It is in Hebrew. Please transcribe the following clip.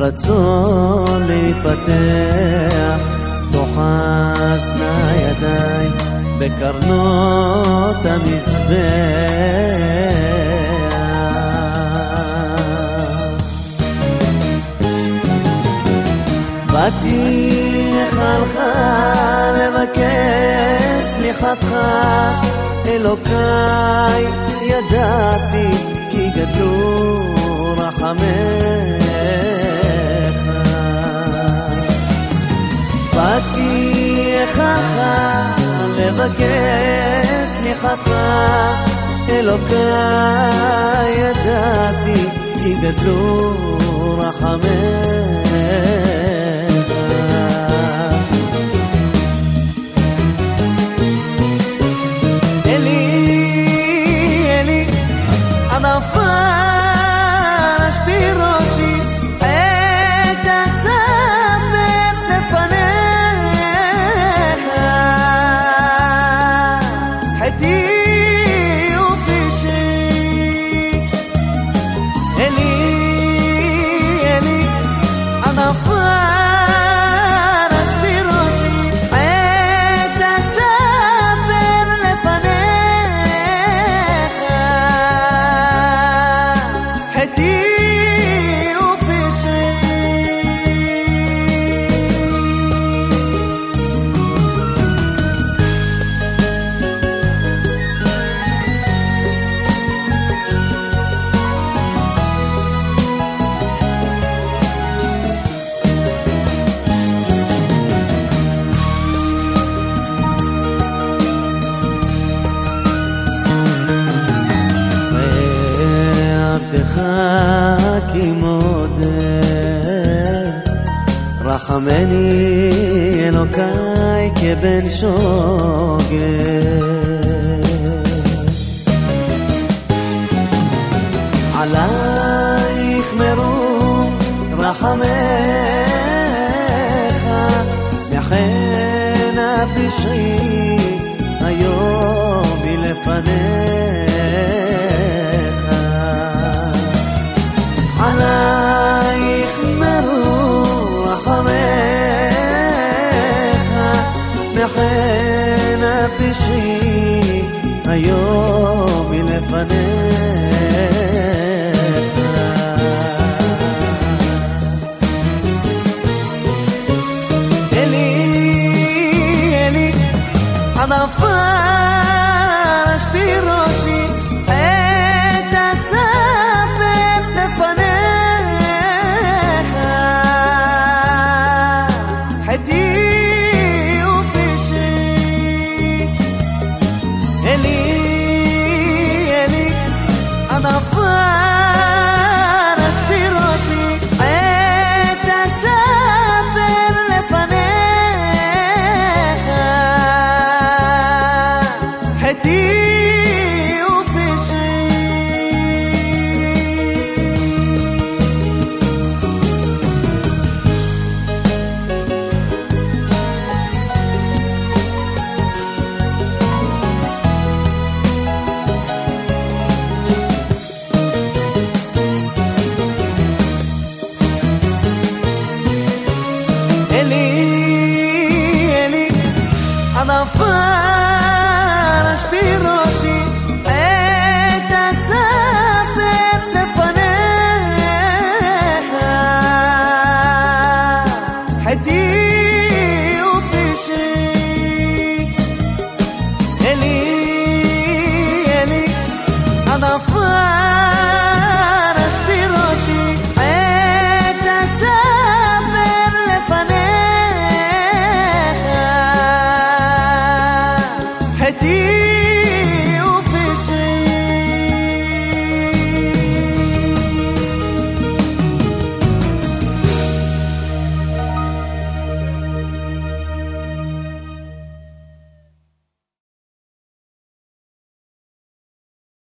רצון להתפתח, תוחזנה ידיי בקרנות המזבח. באתי לך לבקש סליחתך, אלוקיי ידעתי כי גדלו רחמך. באתי לך לבקש סליחתך, אלוקיי ידעתי כי גדלו רחמך. כי מודה רחמני אלוקיי כבן שוגר. עלייך מרום רחמך, לכן הפשעי היום מלפניך. עלייך מרום רחמך, לכן הפשעי היום מלפניך. אלי ענפר אשפי ראשי את הספר לפניך. חטאי ופשעי אלי ענפר אשפי ראשי את הספר לפניך. חטאי ופשעי אלי ענפר אשפי